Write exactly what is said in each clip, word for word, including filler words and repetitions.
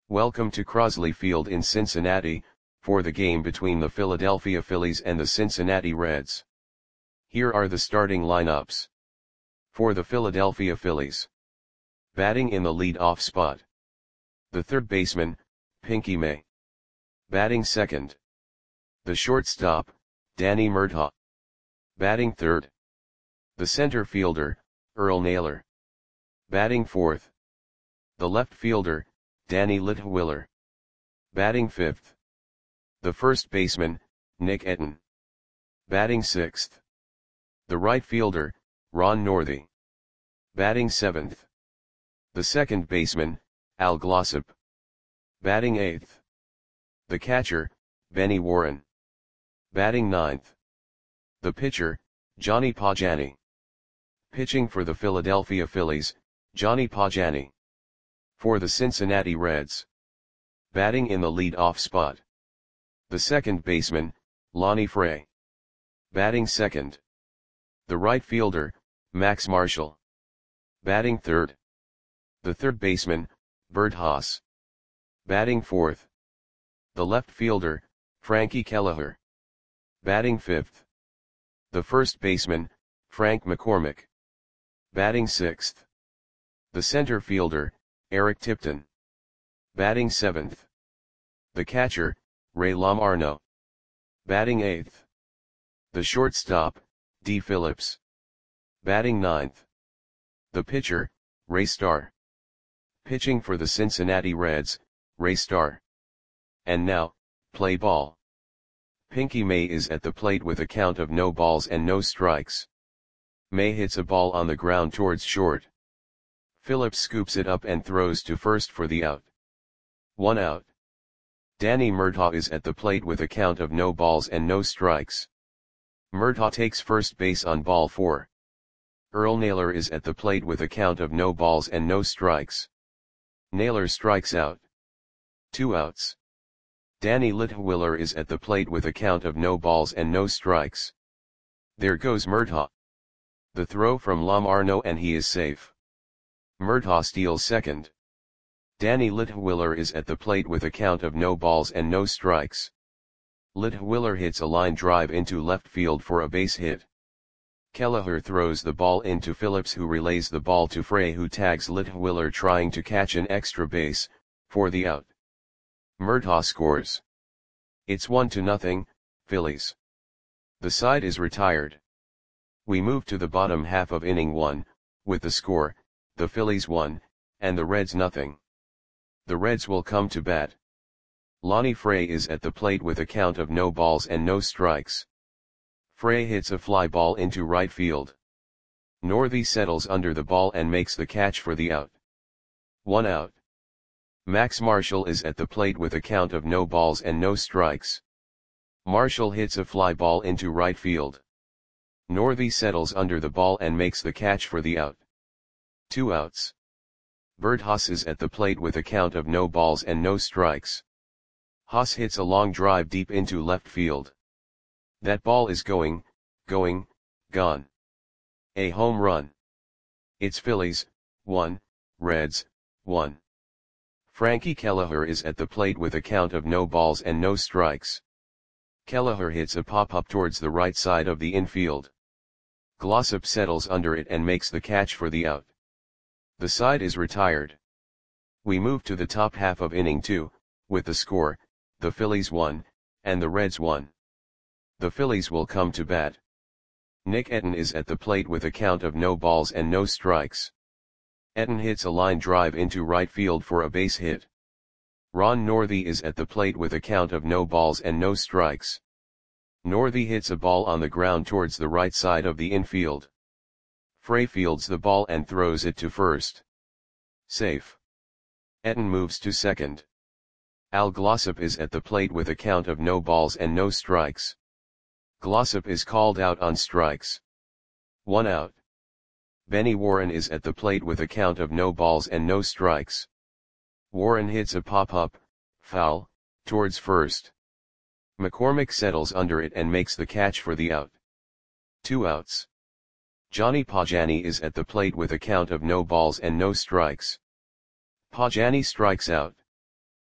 Welcome to Crosley Field in Cincinnati, for the game between the Philadelphia Phillies and the Cincinnati Reds. Here are the starting lineups. For the Philadelphia Phillies. Batting in the lead-off spot. The third baseman, Pinky May. Batting second. The shortstop, Danny Murtaugh. Batting third. The center fielder, Earl Naylor. Batting fourth. The left fielder, Danny Litwiler. Batting fifth. The first baseman, Nick Etten. Batting sixth. The right fielder, Ron Northey. Batting seventh. The second baseman, Al Glossop. Batting eighth. The catcher, Benny Warren. Batting ninth. The pitcher, Johnny Pagani. Pitching for the Philadelphia Phillies, Johnny Pagani. For the Cincinnati Reds. Batting in the lead-off spot. The second baseman, Lonnie Fray. Batting second. The right fielder, Max Marshall. Batting third. The third baseman, Bert Haas. Batting fourth. The left fielder, Frankie Kelleher. Batting fifth. The first baseman, Frank McCormick. Batting sixth. The center fielder, Eric Tipton. Batting seventh. The catcher, Ray Lamarno. Batting eighth. The shortstop, D. Phillips. Batting ninth. The pitcher, Ray Starr. Pitching for the Cincinnati Reds, Ray Starr. And now, play ball. Pinky May is at the plate with a count of no balls and no strikes. May hits a ball on the ground towards short. Phillips scoops it up and throws to first for the out. One out. Danny Murtaugh is at the plate with a count of no balls and no strikes. Murtaugh takes first base on ball four. Earl Naylor is at the plate with a count of no balls and no strikes. Naylor strikes out. Two outs. Danny Litwiler is at the plate with a count of no balls and no strikes. There goes Murtaugh. The throw from Lamarno and he is safe. Murtaugh steals second. Danny Litwiler is at the plate with a count of no balls and no strikes. Litwiler hits a line drive into left field for a base hit. Kelleher throws the ball into Phillips, who relays the ball to Fray, who tags Litwiler trying to catch an extra base, for the out. Murtaugh scores. It's one to nothing, Phillies. The side is retired. We move to the bottom half of inning one, with the score, the Phillies one, and the Reds nothing. The Reds will come to bat. Lonnie Fray is at the plate with a count of no balls and no strikes. Fray hits a fly ball into right field. Northey settles under the ball and makes the catch for the out. One out. Max Marshall is at the plate with a count of no balls and no strikes. Marshall hits a fly ball into right field. Northey settles under the ball and makes the catch for the out. Two outs. Bert Haas is at the plate with a count of no balls and no strikes. Haas hits a long drive deep into left field. That ball is going, going, gone. A home run. It's Phillies, one, Reds, one. Frankie Kelleher is at the plate with a count of no balls and no strikes. Kelleher hits a pop-up towards the right side of the infield. Glossop settles under it and makes the catch for the out. The side is retired. We move to the top half of inning two, with the score, the Phillies one, and the Reds one. The Phillies will come to bat. Nick Etten is at the plate with a count of no balls and no strikes. Etten hits a line drive into right field for a base hit. Ron Northey is at the plate with a count of no balls and no strikes. Northey hits a ball on the ground towards the right side of the infield. Fray fields the ball and throws it to first. Safe. Etten moves to second. Al Glossop is at the plate with a count of no balls and no strikes. Glossop is called out on strikes. One out. Benny Warren is at the plate with a count of no balls and no strikes. Warren hits a pop-up, foul, towards first. McCormick settles under it and makes the catch for the out. Two outs. Johnny Pagani is at the plate with a count of no balls and no strikes. Pagani strikes out.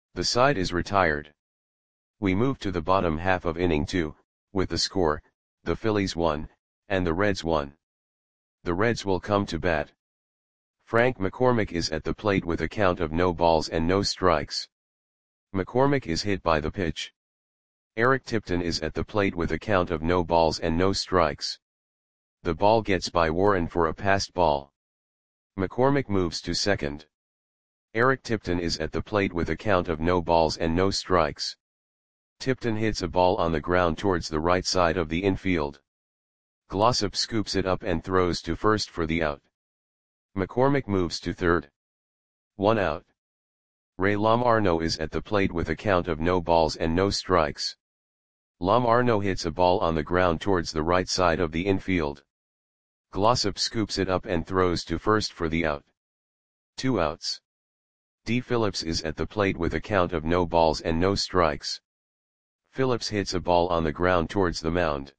The side is retired. We move to the bottom half of inning two, with the score, the Phillies one, and the Reds one. The Reds will come to bat. Frank McCormick is at the plate with a count of no balls and no strikes. McCormick is hit by the pitch. Eric Tipton is at the plate with a count of no balls and no strikes. The ball gets by Warren for a passed ball. McCormick moves to second. Eric Tipton is at the plate with a count of no balls and no strikes. Tipton hits a ball on the ground towards the right side of the infield. Glossop scoops it up and throws to first for the out. McCormick moves to third. One out. Ray Lamarno is at the plate with a count of no balls and no strikes. Lamarno hits a ball on the ground towards the right side of the infield. Glossop scoops it up and throws to first for the out. Two outs. D. Phillips is at the plate with a count of no balls and no strikes. Phillips hits a ball on the ground towards the mound.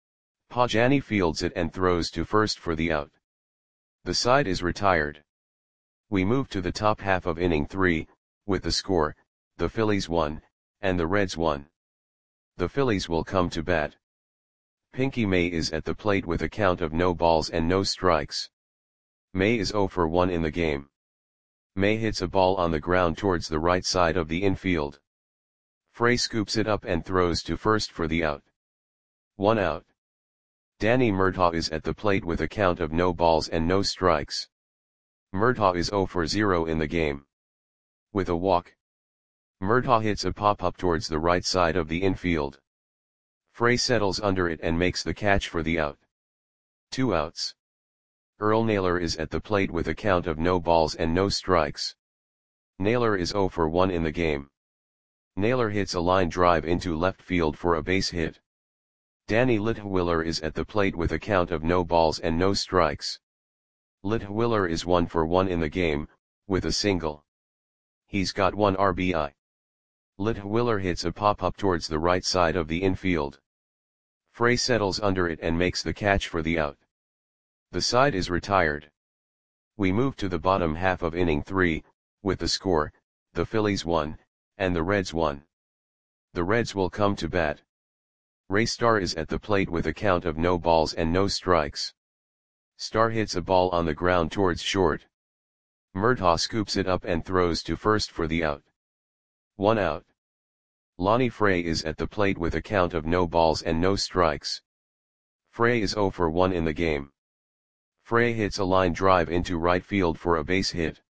Pajani fields it and throws to first for the out. The side is retired. We move to the top half of inning three, with the score, the Phillies one, and the Reds one. The Phillies will come to bat. Pinky May is at the plate with a count of no balls and no strikes. May is oh for one in the game. May hits a ball on the ground towards the right side of the infield. Frey scoops it up and throws to first for the out. One out. Danny Murtaugh is at the plate with a count of no balls and no strikes. Murtaugh is oh for zero in the game. With a walk. Murtaugh hits a pop-up towards the right side of the infield. Frey settles under it and makes the catch for the out. Two outs. Earl Naylor is at the plate with a count of no balls and no strikes. Naylor is oh for one in the game. Naylor hits a line drive into left field for a base hit. Danny Litwiller is at the plate with a count of no balls and no strikes. Litwiller is one for one in the game, with a single. He's got one R B I. Litwiller hits a pop-up towards the right side of the infield. Frey settles under it and makes the catch for the out. The side is retired. We move to the bottom half of inning three, with the score, the Phillies one, and the Reds one. The Reds will come to bat. Ray Starr is at the plate with a count of no balls and no strikes. Starr hits a ball on the ground towards short. Murtaugh scoops it up and throws to first for the out. One out. Lonnie Frey is at the plate with a count of no balls and no strikes. Frey is oh for one in the game. Frey hits a line drive into right field for a base hit.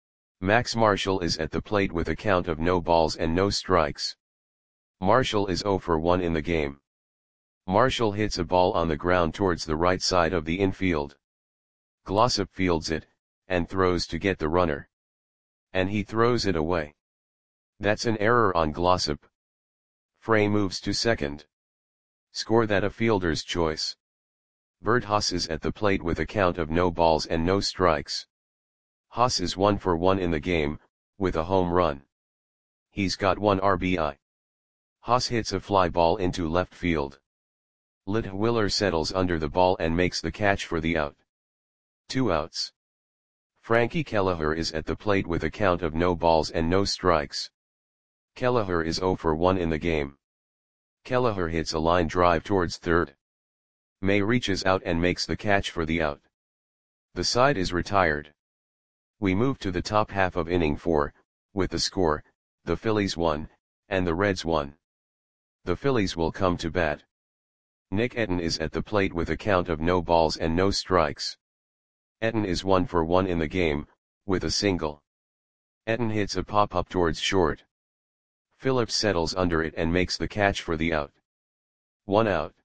Max Marshall is at the plate with a count of no balls and no strikes. Marshall is oh for one in the game. Marshall hits a ball on the ground towards the right side of the infield. Glossop fields it, and throws to get the runner. And he throws it away. That's an error on Glossop. Frey moves to second. Score that a fielder's choice. Bert Haas is at the plate with a count of no balls and no strikes. Haas is one for one in the game, with a home run. He's got one R B I. Haas hits a fly ball into left field. Litwiller settles under the ball and makes the catch for the out. Two outs. Frankie Kelleher is at the plate with a count of no balls and no strikes. Kelleher is oh for one in the game. Kelleher hits a line drive towards third. May reaches out and makes the catch for the out. The side is retired. We move to the top half of inning four, with the score, the Phillies one, and the Reds one. The Phillies will come to bat. Nick Etten is at the plate with a count of no balls and no strikes. Etten is one for one in the game, with a single. Etten hits a pop-up towards short. Phillips settles under it and makes the catch for the out. One out.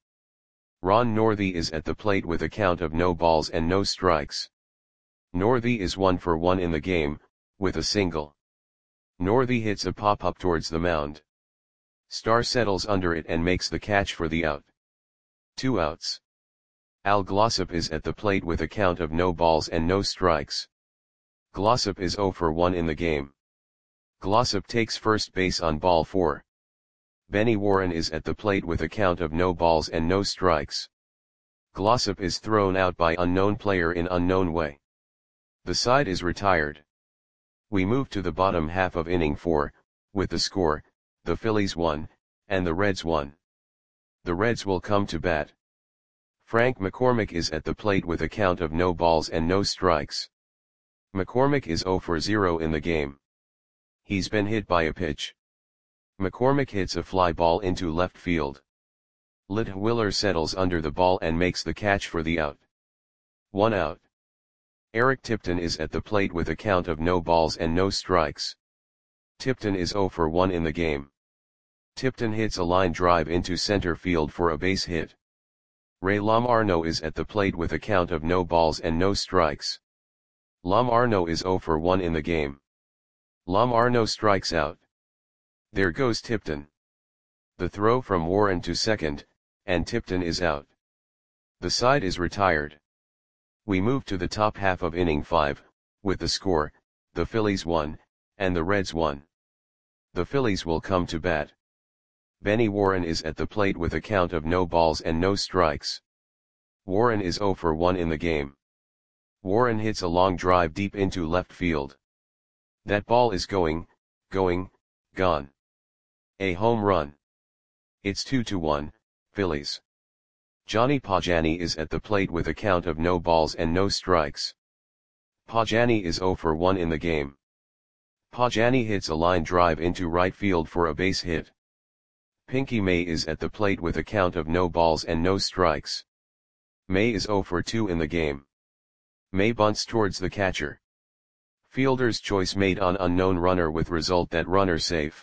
Ron Northey is at the plate with a count of no balls and no strikes. Northey is one for one in the game, with a single. Northey hits a pop-up towards the mound. Starr settles under it and makes the catch for the out. Two outs. Al Glossop is at the plate with a count of no balls and no strikes. Glossop is oh for one in the game. Glossop takes first base on ball four. Benny Warren is at the plate with a count of no balls and no strikes. Glossop is thrown out by unknown player in unknown way. The side is retired. We move to the bottom half of inning four, With the score, the Phillies won, and the Reds won. The Reds will come to bat. Frank McCormick is at the plate with a count of no balls and no strikes. McCormick is zero for zero in the game. He's been hit by a pitch. McCormick hits a fly ball into left field. Litwiler settles under the ball and makes the catch for the out. One out. Eric Tipton is at the plate with a count of no balls and no strikes. Tipton is zero for one in the game. Tipton hits a line drive into center field for a base hit. Ray Lamarno is at the plate with a count of no balls and no strikes. Lamarno is zero for one in the game. Lamarno strikes out. There goes Tipton. The throw from Warren to second, and Tipton is out. The side is retired. We move to the top half of inning five, with the score, the Phillies won, and the Reds won. The Phillies will come to bat. Benny Warren is at the plate with a count of no balls and no strikes. Warren is zero for one in the game. Warren hits a long drive deep into left field. That ball is going, going, gone. A home run. It's two to one, Phillies. Johnny Pagani is at the plate with a count of no balls and no strikes. Pagani is zero for one in the game. Pagani hits a line drive into right field for a base hit. Pinky May is at the plate with a count of no balls and no strikes. May is zero for two in the game. May bunts towards the catcher. Fielder's choice made on unknown runner with result that runner safe.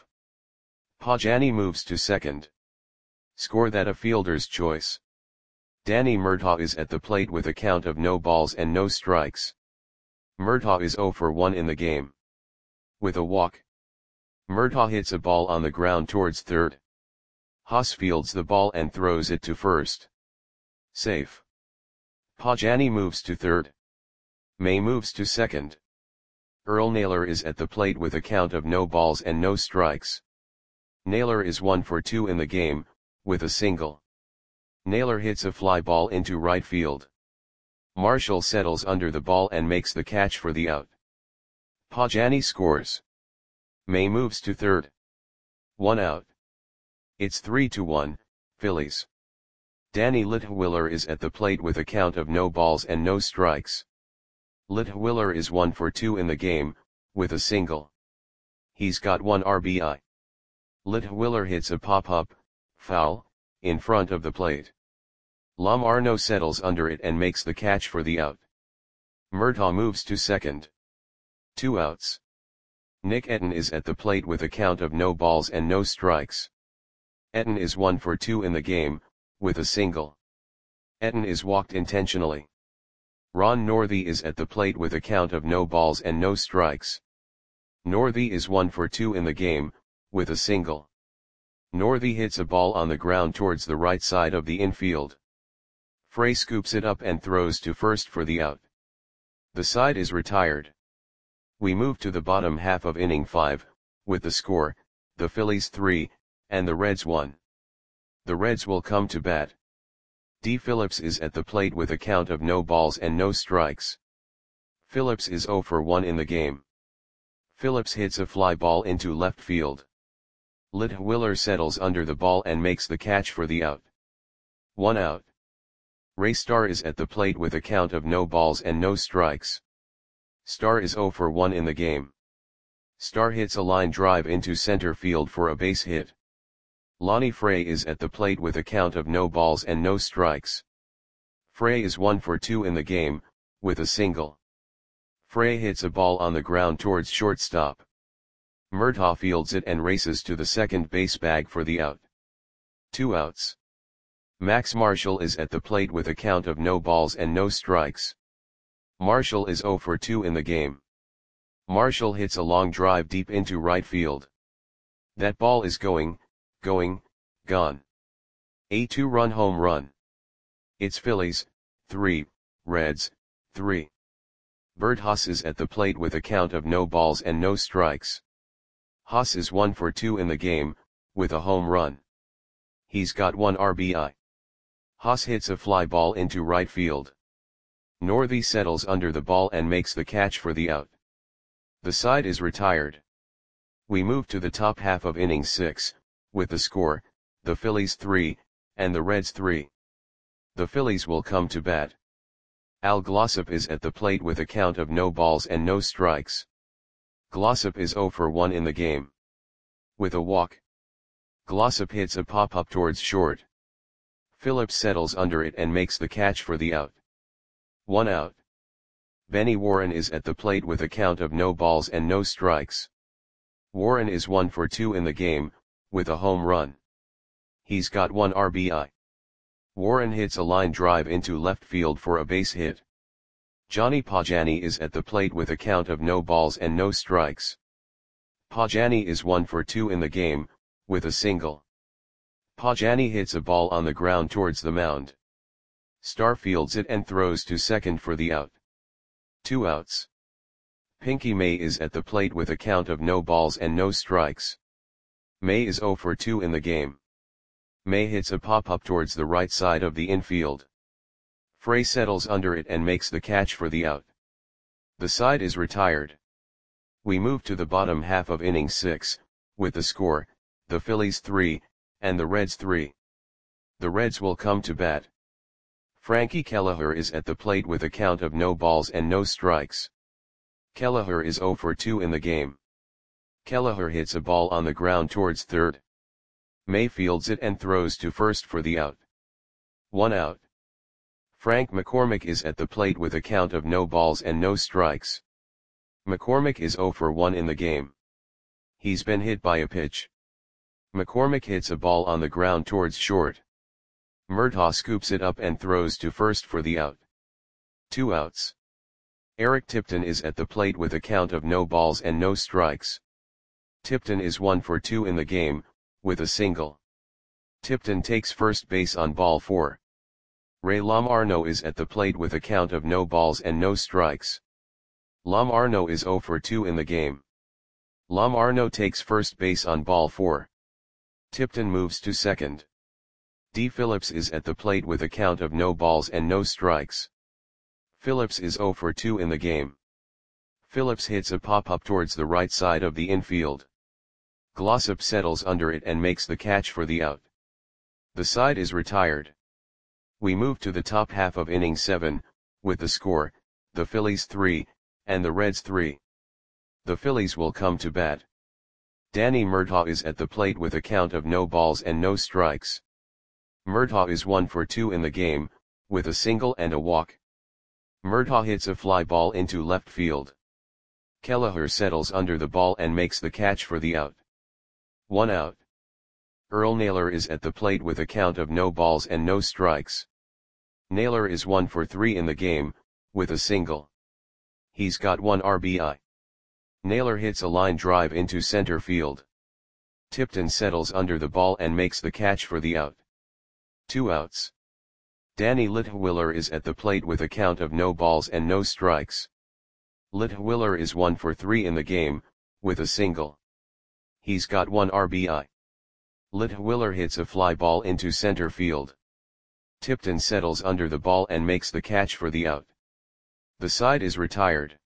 Pagani moves to second. Score that a fielder's choice. Danny Murtaugh is at the plate with a count of no balls and no strikes. Murtaugh is zero for one in the game. With a walk. Murtaugh hits a ball on the ground towards third. Haas fields the ball and throws it to first. Safe. Pagani moves to third. May moves to second. Earl Naylor is at the plate with a count of no balls and no strikes. Naylor is one for two in the game, with a single. Naylor hits a fly ball into right field. Marshall settles under the ball and makes the catch for the out. Pagani scores. May moves to third. One out. It's three to one, Phillies. Danny Litwiler is at the plate with a count of no balls and no strikes. Litwiler is one for two in the game, with a single. He's got one R B I. Litwiler hits a pop-up, foul, in front of the plate. Lamarno settles under it and makes the catch for the out. Murtaugh moves to second. Two outs. Nick Etten is at the plate with a count of no balls and no strikes. Etten is one for two in the game, with a single. Etten is walked intentionally. Ron Northey is at the plate with a count of no balls and no strikes. Northey is one for two in the game, with a single. Northey hits a ball on the ground towards the right side of the infield. Frey scoops it up and throws to first for the out. The side is retired. We move to the bottom half of inning five, with the score, the Phillies three, and the Reds one. The Reds will come to bat. D. Phillips is at the plate with a count of no balls and no strikes. Phillips is zero for one in the game. Phillips hits a fly ball into left field. Litwiler settles under the ball and makes the catch for the out. One out. Ray Starr is at the plate with a count of no balls and no strikes. Starr is zero for one in the game. Starr hits a line drive into center field for a base hit. Lonnie Frey is at the plate with a count of no balls and no strikes. Frey is one for two in the game, with a single. Frey hits a ball on the ground towards shortstop. Murtaugh fields it and races to the second base bag for the out. Two outs. Max Marshall is at the plate with a count of no balls and no strikes. Marshall is zero for two in the game. Marshall hits a long drive deep into right field. That ball is going, going, gone. A two-run home run. It's Phillies, three, Reds, three. Bert Haas is at the plate with a count of no balls and no strikes. Haas is one for two in the game, with a home run. He's got one R B I. Haas hits a fly ball into right field. Northey settles under the ball and makes the catch for the out. The side is retired. We move to the top half of inning six, with the score, the Phillies three, and the Reds three. The Phillies will come to bat. Al Glossop is at the plate with a count of no balls and no strikes. Glossop is zero for one in the game. With a walk, Glossop hits a pop-up towards short. Phillips settles under it and makes the catch for the out. One out. Benny Warren is at the plate with a count of no balls and no strikes. Warren is one for two in the game, with a home run. He's got one R B I. Warren hits a line drive into left field for a base hit. Johnny Pagani is at the plate with a count of no balls and no strikes. Pagani is one for two in the game, with a single. Pagani hits a ball on the ground towards the mound. Starr fields it and throws to second for the out. Two outs. Pinky May is at the plate with a count of no balls and no strikes. May is zero for two in the game. May hits a pop-up towards the right side of the infield. Frey settles under it and makes the catch for the out. The side is retired. We move to the bottom half of inning six, with the score, the Phillies three, and the Reds three. The Reds will come to bat. Frankie Kelleher is at the plate with a count of no balls and no strikes. Kelleher is zero for two in the game. Kelleher hits a ball on the ground towards third. May fields it and throws to first for the out. One out. Frank McCormick is at the plate with a count of no balls and no strikes. McCormick is zero for one in the game. He's been hit by a pitch. McCormick hits a ball on the ground towards short. Murtaugh scoops it up and throws to first for the out. Two outs. Eric Tipton is at the plate with a count of no balls and no strikes. Tipton is one for two in the game, with a single. Tipton takes first base on ball four. Ray Lamarno is at the plate with a count of no balls and no strikes. Lamarno is zero for two in the game. Lamarno takes first base on ball four. Tipton moves to second. D. Phillips is at the plate with a count of no balls and no strikes. Phillips is zero for two in the game. Phillips hits a pop-up towards the right side of the infield. Glossop settles under it and makes the catch for the out. The side is retired. We move to the top half of inning seven, with the score, the Phillies three, and the Reds three. The Phillies will come to bat. Danny Murtaugh is at the plate with a count of no balls and no strikes. Murtaugh is one for two in the game, with a single and a walk. Murtaugh hits a fly ball into left field. Kelleher settles under the ball and makes the catch for the out. One out. Earl Naylor is at the plate with a count of no balls and no strikes. Naylor is one for three in the game, with a single. He's got one R B I. Naylor hits a line drive into center field. Tipton settles under the ball and makes the catch for the out. Two outs. Danny Litwiller is at the plate with a count of no balls and no strikes. Litwiller is one for three in the game, with a single. He's got one R B I. Litwiller hits a fly ball into center field. Tipton settles under the ball and makes the catch for the out. The side is retired.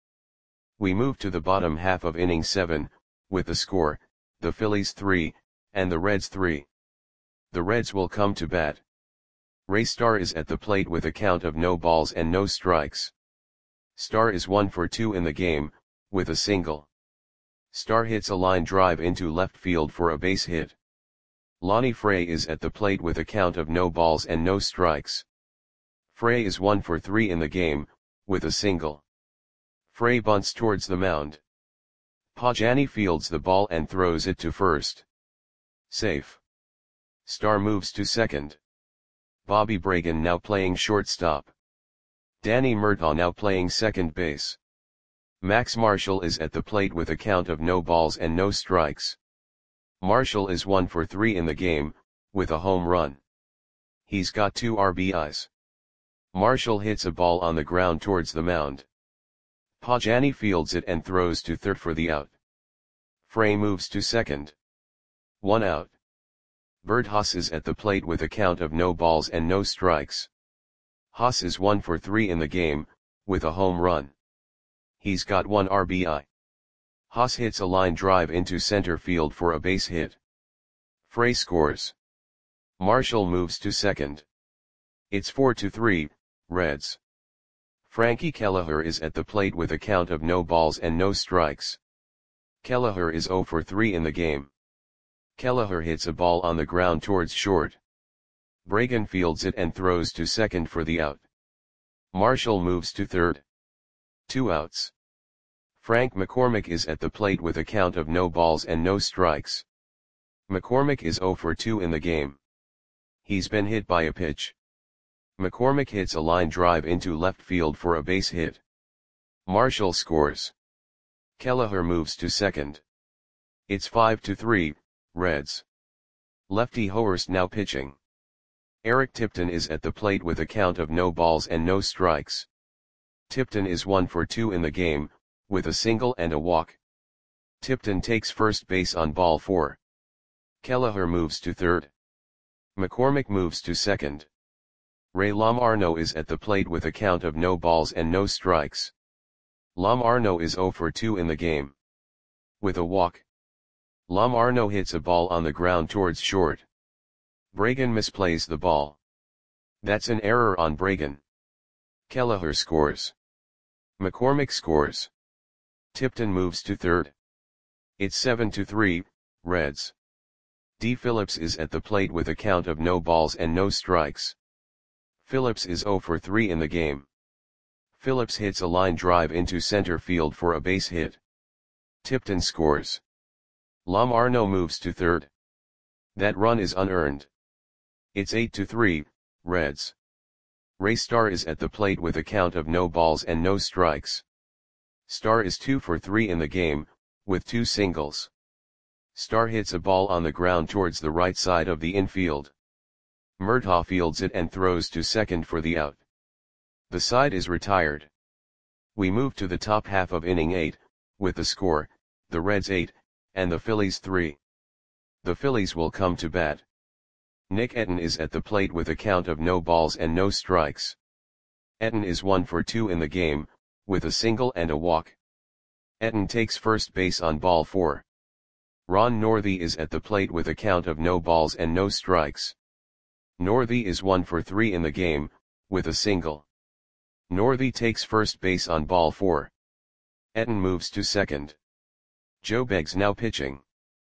We move to the bottom half of inning seven, with the score, the Phillies three, and the Reds three. The Reds will come to bat. Ray Starr is at the plate with a count of no balls and no strikes. Starr is one for two in the game, with a single. Starr hits a line drive into left field for a base hit. Lonnie Frey is at the plate with a count of no balls and no strikes. Frey is one for three in the game, with a single. Frey bunts towards the mound. Pagani fields the ball and throws it to first. Safe. Starr moves to second. Bobby Bragan now playing shortstop. Danny Murtaugh now playing second base. Max Marshall is at the plate with a count of no balls and no strikes. Marshall is one for three in the game, with a home run. He's got two R B Is. Marshall hits a ball on the ground towards the mound. Pagani fields it and throws to third for the out. Frey moves to second. One out. Bert Haas is at the plate with a count of no balls and no strikes. Haas is one for three in the game, with a home run. He's got one R B I. Haas hits a line drive into center field for a base hit. Frey scores. Marshall moves to second. It's four to three, Reds. Frankie Kelleher is at the plate with a count of no balls and no strikes. Kelleher is zero for three in the game. Kelleher hits a ball on the ground towards short. Bragan fields it and throws to second for the out. Marshall moves to third. Two outs. Frank McCormick is at the plate with a count of no balls and no strikes. McCormick is zero for two in the game. He's been hit by a pitch. McCormick hits a line drive into left field for a base hit. Marshall scores. Kelleher moves to second. It's five to three, Reds. Lefty Hoerst now pitching. Eric Tipton is at the plate with a count of no balls and no strikes. Tipton is one for two in the game, with a single and a walk. Tipton takes first base on ball four. Kelleher moves to third. McCormick moves to second. Ray Lamarno is at the plate with a count of no balls and no strikes. Lamarno is zero for two in the game. With a walk. Lamarno hits a ball on the ground towards short. Bragan misplays the ball. That's an error on Bragan. Kelleher scores. McCormick scores. Tipton moves to third. It's seven to three, Reds. D. Phillips is at the plate with a count of no balls and no strikes. Phillips is zero for three in the game. Phillips hits a line drive into center field for a base hit. Tipton scores. Lamarno moves to third. That run is unearned. It's eight to three, Reds. Ray Starr is at the plate with a count of no balls and no strikes. Starr is two for three in the game, with two singles. Starr hits a ball on the ground towards the right side of the infield. Murtaugh fields it and throws to second for the out. The side is retired. We move to the top half of inning eight, with the score, the Reds eight, and the Phillies three. The Phillies will come to bat. Nick Etten is at the plate with a count of no balls and no strikes. Etten is one for two in the game, with a single and a walk. Etten takes first base on ball four. Ron Northey is at the plate with a count of no balls and no strikes. Northey is one for three in the game, with a single. Northey takes first base on ball four. Etten moves to second. Joe Beggs now pitching.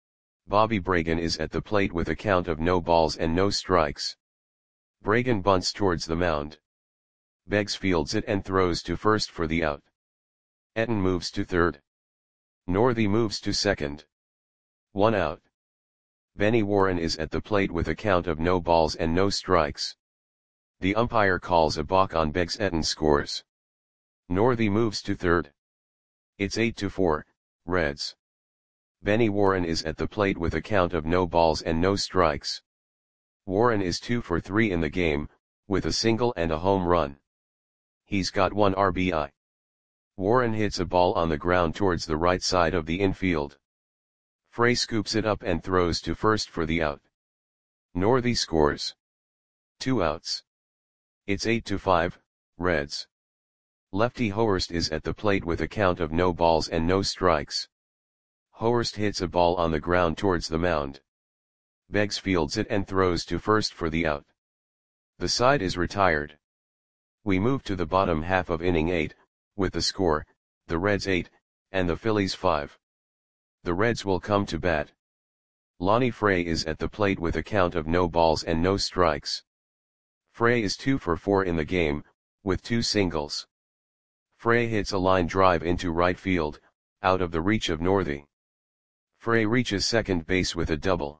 Bobby Bragan is at the plate with a count of no balls and no strikes. Bragan bunts towards the mound. Beggs fields it and throws to first for the out. Etten moves to third. Northey moves to second. One out. Benny Warren is at the plate with a count of no balls and no strikes. The umpire calls a balk on Beggs. Etten scores. Northey moves to third. It's eight to four, Reds. Benny Warren is at the plate with a count of no balls and no strikes. Warren is two for three in the game, with a single and a home run. He's got one R B I. Warren hits a ball on the ground towards the right side of the infield. Frey scoops it up and throws to first for the out. Northey scores. Two outs. It's eight to five, Reds. Lefty Hoerst is at the plate with a count of no balls and no strikes. Hoerst hits a ball on the ground towards the mound. Beggs fields it and throws to first for the out. The side is retired. We move to the bottom half of inning eight, with the score, the Reds eight, and the Phillies five. The Reds will come to bat. Lonnie Frey is at the plate with a count of no balls and no strikes. Frey is two for four in the game, with two singles. Frey hits a line drive into right field, out of the reach of Northey. Frey reaches second base with a double.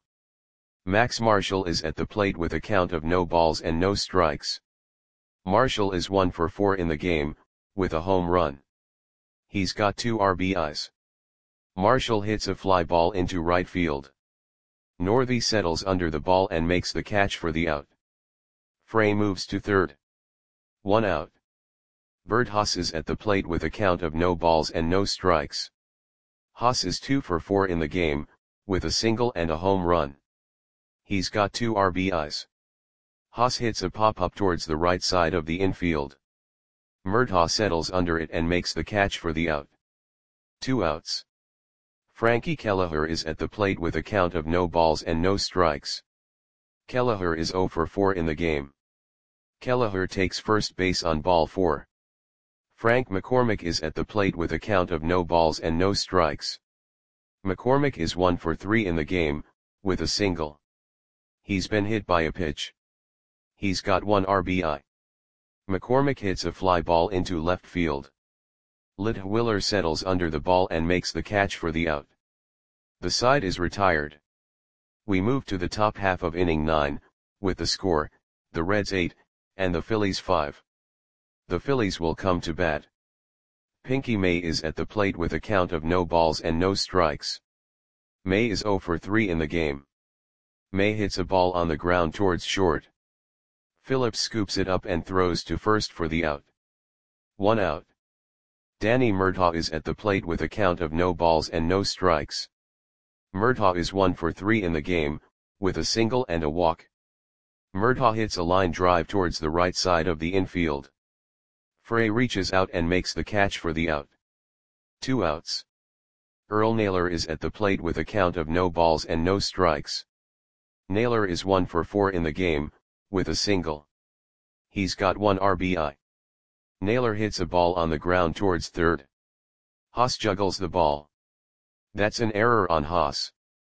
Max Marshall is at the plate with a count of no balls and no strikes. Marshall is one for four in the game, with a home run. He's got two R B Is. Marshall hits a fly ball into right field. Northey settles under the ball and makes the catch for the out. Frey moves to third. One out. Bert Haas is at the plate with a count of no balls and no strikes. Haas is two for four in the game, with a single and a home run. He's got two R B Is. Haas hits a pop-up towards the right side of the infield. Murtaugh settles under it and makes the catch for the out. Two outs. Frankie Kelleher is at the plate with a count of no balls and no strikes. Kelleher is zero for four in the game. Kelleher takes first base on ball four. Frank McCormick is at the plate with a count of no balls and no strikes. McCormick is one for three in the game, with a single. He's been hit by a pitch. He's got one R B I. McCormick hits a fly ball into left field. Litwiller settles under the ball and makes the catch for the out. The side is retired. We move to the top half of inning nine, with the score, the Reds eight, and the Phillies five. The Phillies will come to bat. Pinky May is at the plate with a count of no balls and no strikes. May is zero for three in the game. May hits a ball on the ground towards short. Phillips scoops it up and throws to first for the out. One out. Danny Murtaugh is at the plate with a count of no balls and no strikes. Murtaugh is one for three in the game, with a single and a walk. Murtaugh hits a line drive towards the right side of the infield. Frey reaches out and makes the catch for the out. Two outs. Earl Naylor is at the plate with a count of no balls and no strikes. Naylor is one for four in the game, with a single. He's got one R B I. Naylor hits a ball on the ground towards third. Haas juggles the ball. That's an error on Haas.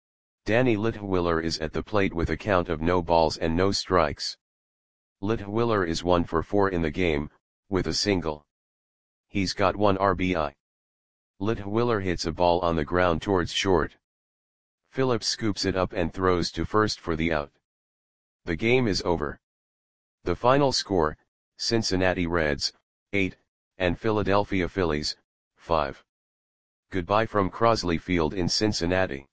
Danny Litwiller is at the plate with a count of no balls and no strikes. Litwiller is one for four in the game, with a single. He's got one R B I. Litwiller hits a ball on the ground towards short. Phillips scoops it up and throws to first for the out. The game is over. The final score, Cincinnati Reds, eight, and Philadelphia Phillies, five. Goodbye from Crosley Field in Cincinnati.